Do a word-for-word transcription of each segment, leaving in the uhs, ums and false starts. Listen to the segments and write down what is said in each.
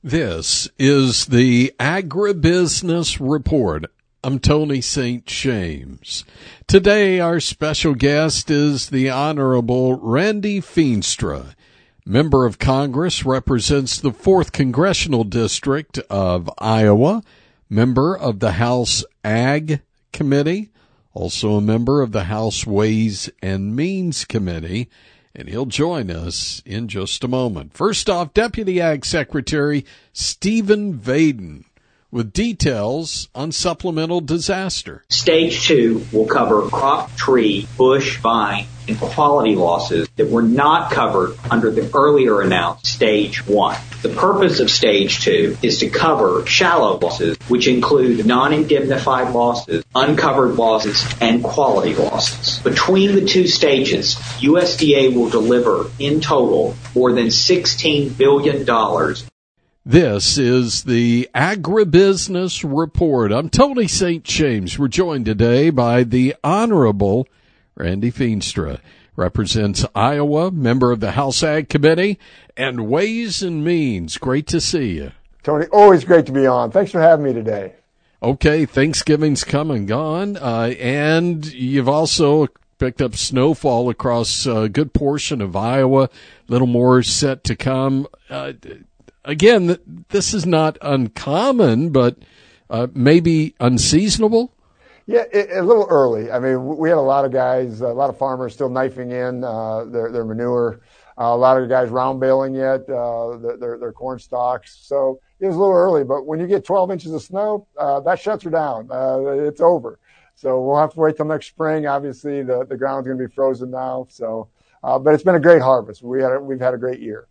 This is the Agribusiness Report. I'm Tony Saint James. Today, our special guest is the Honorable Randy Feenstra. Member of Congress, represents the fourth Congressional District of Iowa, member of the House Ag Committee, also a member of the House Ways and Means Committee, and he'll join us in just a moment. First off, Deputy Ag Secretary Stephen Vaden with details on supplemental disaster. Stage two will cover crop, tree, bush, vine, and quality losses that were not covered under the earlier announced stage one. The purpose of stage two is to cover shallow losses, which include non-indemnified losses, uncovered losses, and quality losses. Between the two stages, U S D A will deliver in total more than sixteen billion dollars. This is the Agribusiness Report. I'm Tony Saint James. We're joined today by the Honorable Randy Feenstra. Represents Iowa, member of the House Ag Committee, and Ways and Means. Great to see you. Tony, always great to be on. Thanks for having me today. Okay, Thanksgiving's come and gone, uh, and you've also picked up snowfall across a good portion of Iowa. A little more set to come. Uh, Again, this is not uncommon, but uh, maybe unseasonable? Yeah, it, a little early. I mean, we had a lot of guys, a lot of farmers still knifing in uh, their, their manure. Uh, a lot of guys round baling yet, uh, their, their, their corn stalks. So it was a little early, but when you get twelve inches of snow, uh, that shuts her down. Uh, it's over. So we'll have to wait till next spring. Obviously, the, the ground's going to be frozen now. So, uh, but it's been a great harvest. We had a, we've had a great year.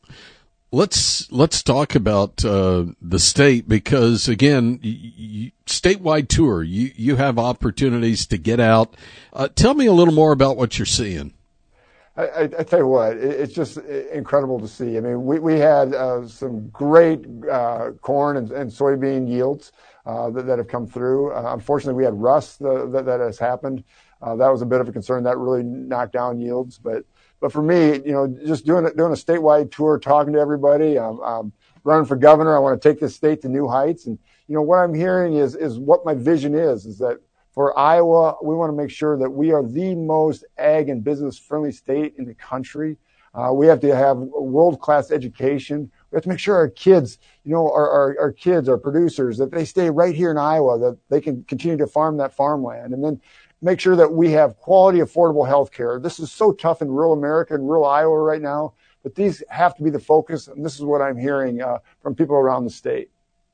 Let's let's talk about uh, the state because, again, y- y- statewide tour, you, you have opportunities to get out. Uh, tell me a little more about what you're seeing. I, I, I tell you what, it, it's just incredible to see. I mean, we, we had uh, some great uh, corn and, and soybean yields uh, that, that have come through. Uh, unfortunately, we had rust uh, that, that has happened. Uh, that was a bit of a concern. That really knocked down yields, but But for me, you know, just doing doing a statewide tour, talking to everybody, um, um, running for governor, I want to take this state to new heights. And, you know, what I'm hearing is is what my vision is, is that for Iowa, we want to make sure that we are the most ag and business-friendly state in the country. Uh, we have to have world-class education. We have to make sure our kids, you know, our, our, our kids, our producers, that they stay right here in Iowa, that they can continue to farm that farmland. And then make sure that we have quality, affordable health care. This is so tough in rural America and rural Iowa right now, but these have to be the focus, and this is what I'm hearing uh, from people around the state.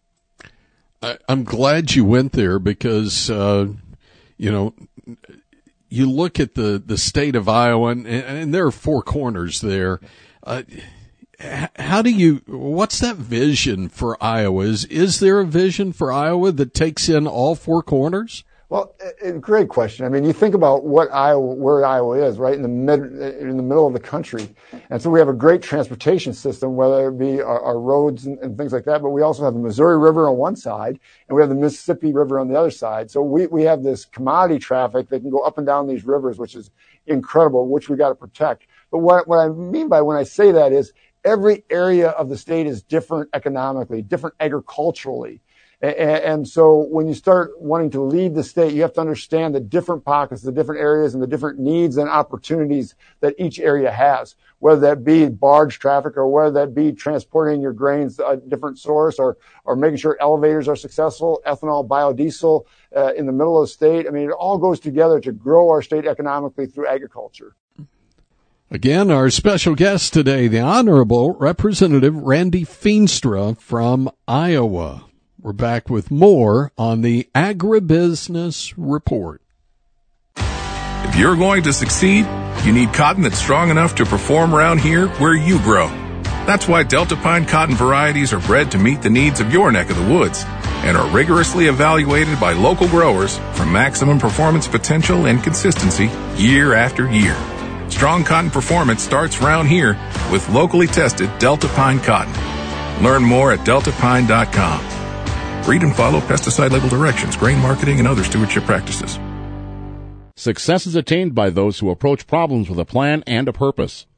I, I'm glad you went there because, uh, you know, you look at the, the state of Iowa, and, and there are four corners there. Uh, how do you, what's that vision for Iowa? Is, is there a vision for Iowa that takes in all four corners? Well, a great question. I mean, you think about what Iowa, where Iowa is, right in the mid, in the middle of the country, and so we have a great transportation system, whether it be our, our roads and, and things like that. But we also have the Missouri River on one side, and we have the Mississippi River on the other side. So we we have this commodity traffic that can go up and down these rivers, which is incredible, which we got to protect. But what what I mean by when I say that is every area of the state is different economically, different agriculturally. And so when you start wanting to lead the state, you have to understand the different pockets, the different areas, and the different needs and opportunities that each area has, whether that be barge traffic or whether that be transporting your grains to a different source or, or making sure elevators are successful, ethanol, biodiesel uh, in the middle of the state. I mean, it all goes together to grow our state economically through agriculture. Again, our special guest today, the Honorable Representative Randy Feenstra from Iowa. We're back with more on the Agribusiness Report. If you're going to succeed, you need cotton that's strong enough to perform around here where you grow. That's why Delta Pine cotton varieties are bred to meet the needs of your neck of the woods and are rigorously evaluated by local growers for maximum performance potential and consistency year after year. Strong cotton performance starts around here with locally tested Delta Pine cotton. Learn more at delta pine dot com. Read and follow pesticide label directions, grain marketing, and other stewardship practices. Success is attained by those who approach problems with a plan and a purpose.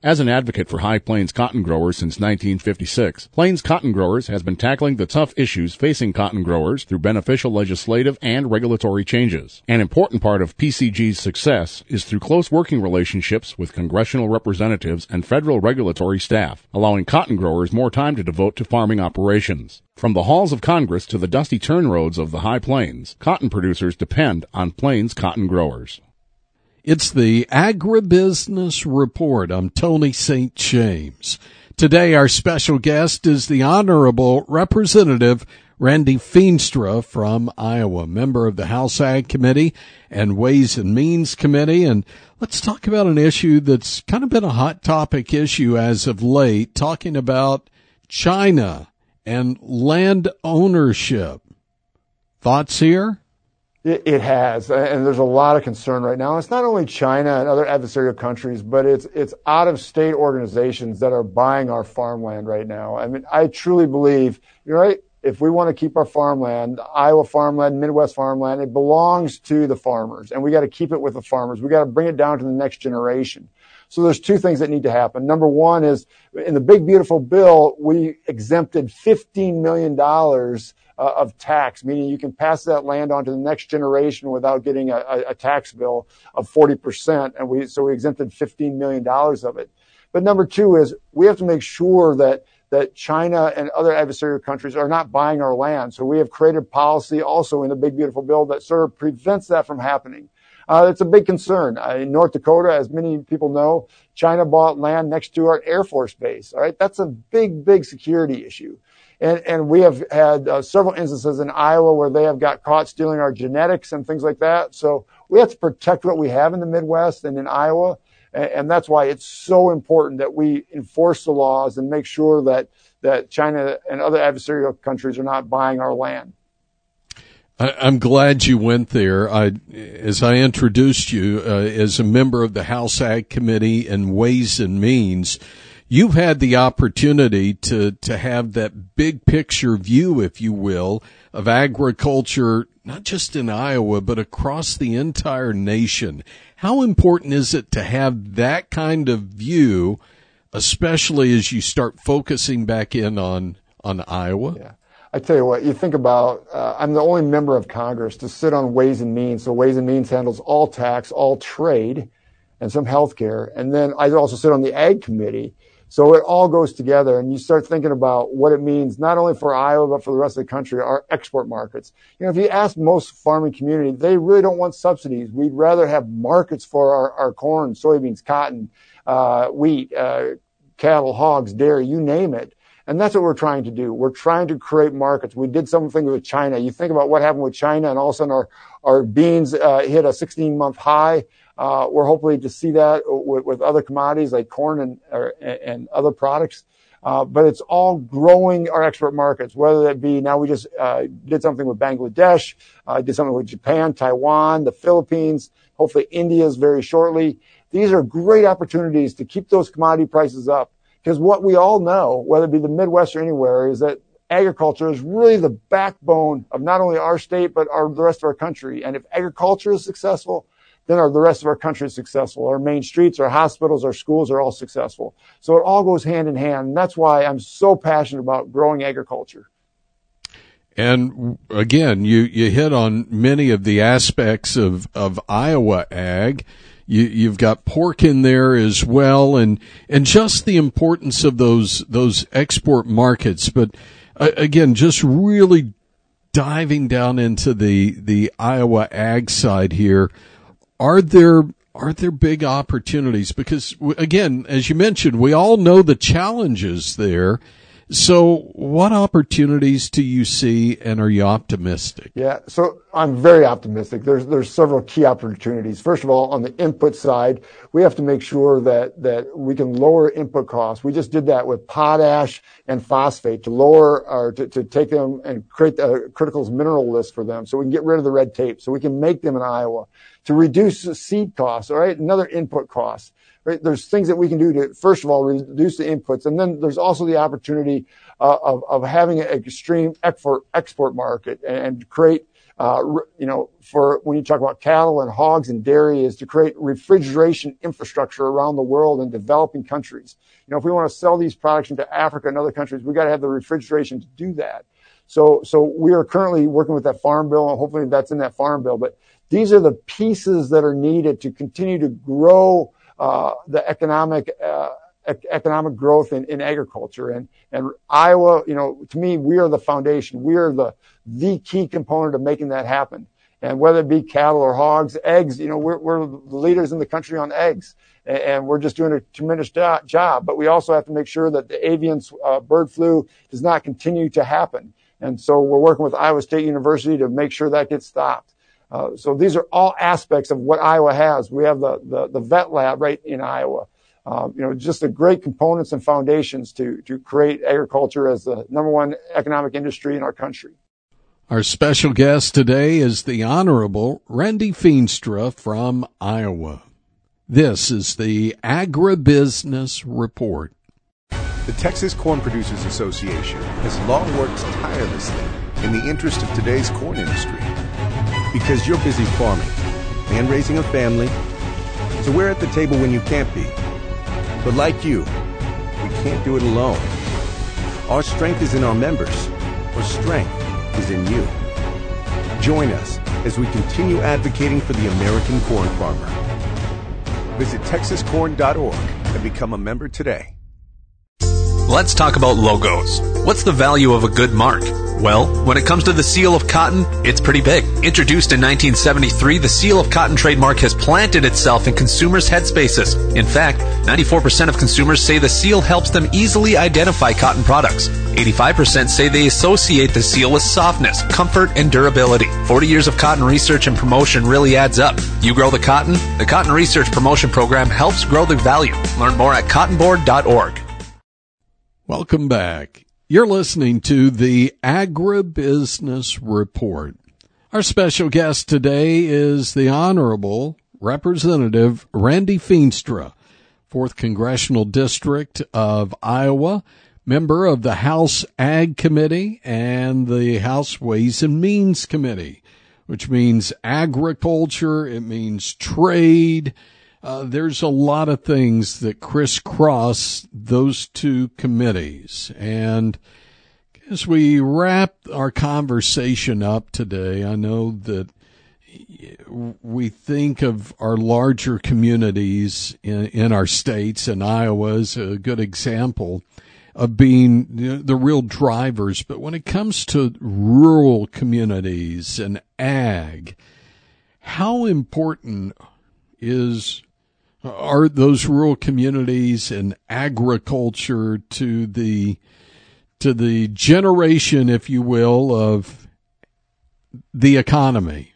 As an advocate for High Plains cotton growers since nineteen fifty-six, Plains Cotton Growers has been tackling the tough issues facing cotton growers through beneficial legislative and regulatory changes. An important part of P C G's success is through close working relationships with congressional representatives and federal regulatory staff, allowing cotton growers more time to devote to farming operations. From the halls of Congress to the dusty turn roads of the High Plains, cotton producers depend on Plains Cotton Growers. It's the Agribusiness Report. I'm Tony Saint James. Today, our special guest is the Honorable Representative Randy Feenstra from Iowa, member of the House Ag Committee and Ways and Means Committee. And let's talk about an issue that's kind of been a hot topic issue as of late, talking about China and land ownership. Thoughts here? It, it has, and there's a lot of concern right now. It's not only China and other adversarial countries, but it's it's out-of-state organizations that are buying our farmland right now. I mean, I truly believe, you're right, if we want to keep our farmland, Iowa farmland, Midwest farmland, it belongs to the farmers, and we got to keep it with the farmers. We got to bring it down to the next generation. So there's two things that need to happen. Number one is, in the big, beautiful bill, we exempted fifteen million dollars uh, of tax, meaning you can pass that land on to the next generation without getting a, a, a tax bill of forty percent. And we, so we exempted fifteen million dollars of it. But number two is, we have to make sure that that China and other adversarial countries are not buying our land. So we have created policy also in the big, beautiful bill that sort of prevents that from happening. Uh, it's a big concern. Uh, in North Dakota, as many people know, China bought land next to our Air Force base. All right. That's a big, big security issue. And, and we have had uh, several instances in Iowa where they have got caught stealing our genetics and things like that. So we have to protect what we have in the Midwest and in Iowa. And, and that's why it's so important that we enforce the laws and make sure that, that China and other adversarial countries are not buying our land. I'm glad you went there. I, as I introduced you, uh, as a member of the House Ag Committee and Ways and Means, you've had the opportunity to, to have that big picture view, if you will, of agriculture, not just in Iowa, but across the entire nation. How important is it to have that kind of view, especially as you start focusing back in on, on Iowa? Yeah. I tell you what, you think about, uh, I'm the only member of Congress to sit on Ways and Means. So Ways and Means handles all tax, all trade, and some health care. And then I also sit on the Ag Committee. So it all goes together, and you start thinking about what it means, not only for Iowa, but for the rest of the country, our export markets. You know, if you ask most farming community, they really don't want subsidies. We'd rather have markets for our, our corn, soybeans, cotton, uh, wheat, uh, cattle, hogs, dairy, you name it. And that's what we're trying to do. We're trying to create markets. We did something with China. You think about what happened with China, and all of a sudden our, our beans uh, hit a sixteen-month high. Uh, we're hoping to see that with, with other commodities like corn and, or, and other products. Uh, but it's all growing our export markets, whether that be now we just uh, did something with Bangladesh, uh, did something with Japan, Taiwan, the Philippines, hopefully India's very shortly. These are great opportunities to keep those commodity prices up. Because what we all know, whether it be the Midwest or anywhere, is that agriculture is really the backbone of not only our state, but our, the rest of our country. And if agriculture is successful, then our, the rest of our country is successful. Our main streets, our hospitals, our schools are all successful. So it all goes hand in hand. And that's why I'm so passionate about growing agriculture. And again, you, you hit on many of the aspects of, of Iowa ag. You, you've got pork in there as well, and, and just the importance of those, those export markets. But uh, again, just really diving down into the, the Iowa ag side here, are there, are there big opportunities? Because again, as you mentioned, we all know the challenges there. So what opportunities do you see, and are you optimistic? Yeah, so I'm very optimistic. There's there's several key opportunities. First of all, on the input side, we have to make sure that that we can lower input costs. We just did that with potash and phosphate to lower or to, to take them and create the critical mineral list for them, so we can get rid of the red tape, so we can make them in Iowa. To reduce the seed costs, all right, another input cost. Right? There's things that we can do to, first of all, reduce the inputs. And then there's also the opportunity uh, of, of having an extreme export, export market and, and create uh, you know, for when you talk about cattle and hogs and dairy, is to create refrigeration infrastructure around the world in developing countries. You know, if we want to sell these products into Africa and other countries, we got to have the refrigeration to do that. So, so we are currently working with that farm bill, and hopefully that's in that farm bill. But these are the pieces that are needed to continue to grow uh, the economic uh, economic growth in, in agriculture. And, and Iowa, you know, to me, we are the foundation. We are the, the key component of making that happen. And whether it be cattle or hogs, eggs, you know, we're, we're the leaders in the country on eggs. And, and we're just doing a tremendous do- job. But we also have to make sure that the avian uh, bird flu does not continue to happen. And so we're working with Iowa State University to make sure that gets stopped. Uh, so these are all aspects of what Iowa has. We have the, the, the vet lab right in Iowa. Um, you know, just the great components and foundations to, to create agriculture as the number one economic industry in our country. Our special guest today is the Honorable Randy Feenstra from Iowa. This is the Agribusiness Report. The Texas Corn Producers Association has long worked tirelessly in the interest of today's corn industry. Because you're busy farming and raising a family, so we're at the table when you can't be. But like you, we can't do it alone. Our strength is in our members. Our strength is in you. Join us as we continue advocating for the American corn farmer. Visit texas corn dot org and become a member today. Let's talk about logos. What's the value of a good mark? Well, when it comes to the Seal of Cotton, it's pretty big. Introduced in nineteen seventy-three, the Seal of Cotton trademark has planted itself in consumers' headspaces. In fact, ninety-four percent of consumers say the seal helps them easily identify cotton products. eighty-five percent say they associate the seal with softness, comfort, and durability. forty years of cotton research and promotion really adds up. You grow the cotton? The Cotton Research Promotion Program helps grow the value. Learn more at cotton board dot org. Welcome back. You're listening to the Agribusiness Report. Our special guest today is the Honorable Representative Randy Feenstra, fourth Congressional District of Iowa, member of the House Ag Committee and the House Ways and Means Committee, which means agriculture, it means trade. Uh, there's a lot of things that crisscross those two committees. And as we wrap our conversation up today, I know that we think of our larger communities in, in our states, and Iowa is a good example of being you know, the real drivers. But when it comes to rural communities and ag, how important is are those rural communities and agriculture to the to the generation, if you will, of the economy?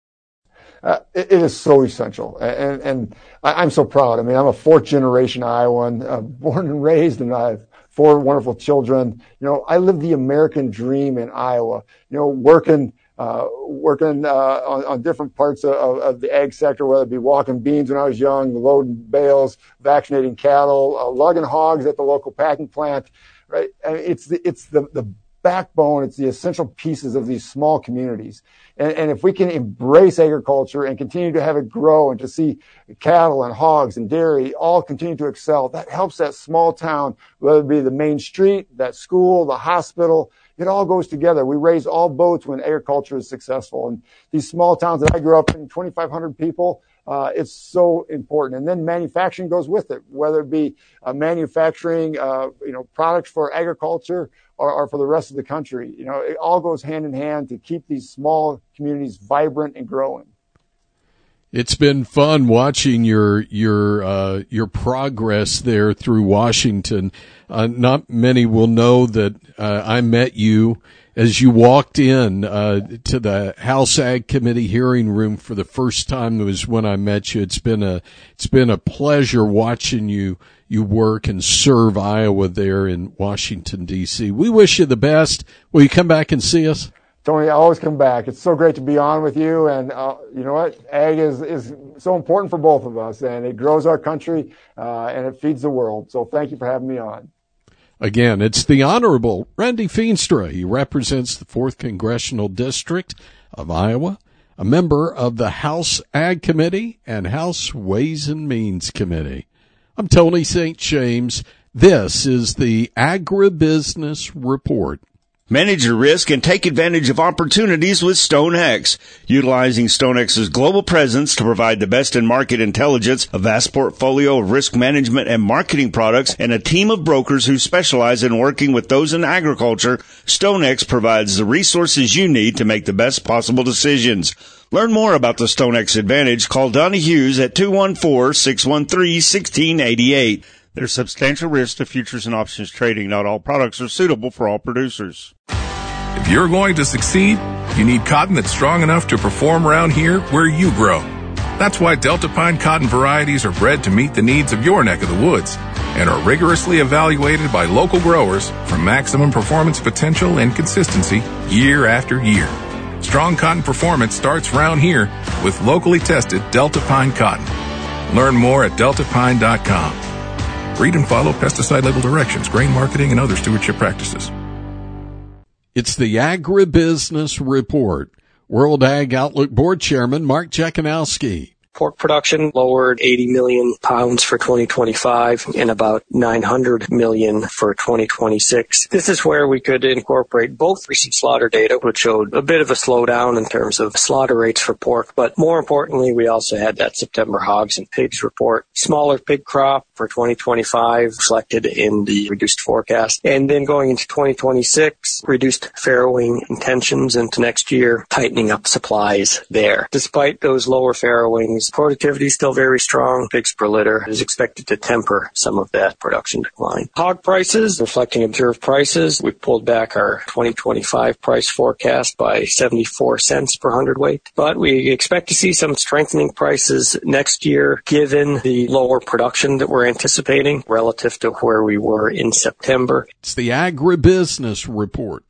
Uh, it, it is so essential, and, and I, I'm so proud. I mean, I'm a fourth generation Iowan, uh, born and raised, and I have four wonderful children. You know, I live the American dream in Iowa. You know, working. Uh, working uh, on, on different parts of, of the ag sector, whether it be walking beans when I was young, loading bales, vaccinating cattle, uh, lugging hogs at the local packing plant. Right? I mean, it's the it's the, the backbone. It's the essential pieces of these small communities. And, and if we can embrace agriculture and continue to have it grow and to see cattle and hogs and dairy all continue to excel, that helps that small town, whether it be the main street, that school, the hospital. It all goes together. We raise all boats when agriculture is successful. And these small towns that I grew up in, twenty-five hundred people, uh, it's so important. And then manufacturing goes with it, whether it be uh, manufacturing, uh, you know, products for agriculture or, or for the rest of the country. You know, it all goes hand in hand to keep these small communities vibrant and growing. It's been fun watching your your uh, your progress there through Washington. Uh, not many will know that uh, I met you as you walked in uh, to the House Ag Committee hearing room for the first time. It was when I met you. It's been a it's been a pleasure watching you you work and serve Iowa there in Washington, D C. We wish you the best. Will you come back and see us? Tony, I always come back. It's so great to be on with you. And uh, you know what? Ag is, is so important for both of us. And it grows our country uh, and it feeds the world. So thank you for having me on. Again, it's the Honorable Randy Feenstra. He represents the fourth Congressional District of Iowa, a member of the House Ag Committee and House Ways and Means Committee. I'm Tony Saint James. This is the Agribusiness Report. Manage your risk and take advantage of opportunities with StoneX. Utilizing StoneX's global presence to provide the best in market intelligence, a vast portfolio of risk management and marketing products, and a team of brokers who specialize in working with those in agriculture, StoneX provides the resources you need to make the best possible decisions. Learn more about the StoneX Advantage. Call Donnie Hughes at two one four, six one three, one six eight eight. There's substantial risk to futures and options trading. Not all products are suitable for all producers. If you're going to succeed, you need cotton that's strong enough to perform around here where you grow. That's why Delta Pine cotton varieties are bred to meet the needs of your neck of the woods and are rigorously evaluated by local growers for maximum performance potential and consistency year after year. Strong cotton performance starts around here with locally tested Delta Pine cotton. Learn more at delta pine dot com. Read and follow pesticide label directions, grain marketing, and other stewardship practices. It's the Agribusiness Report. World Ag Outlook Board Chairman Mark Jekanowski. Pork production lowered eighty million pounds for twenty twenty-five and about nine hundred million for twenty twenty-six. This is where we could incorporate both recent slaughter data, which showed a bit of a slowdown in terms of slaughter rates for pork. But more importantly, we also had that September hogs and pigs report. Smaller pig crop for twenty twenty-five reflected in the reduced forecast. And then going into twenty twenty-six, reduced farrowing intentions into next year, tightening up supplies there. Despite those lower farrowings, productivity is still very strong. Pigs per litter is expected to temper some of that production decline. Hog prices, reflecting observed prices, we pulled back our twenty twenty-five price forecast by seventy-four cents per hundredweight. But we expect to see some strengthening prices next year given the lower production that we're anticipating relative to where we were in September. It's the Agribusiness Report.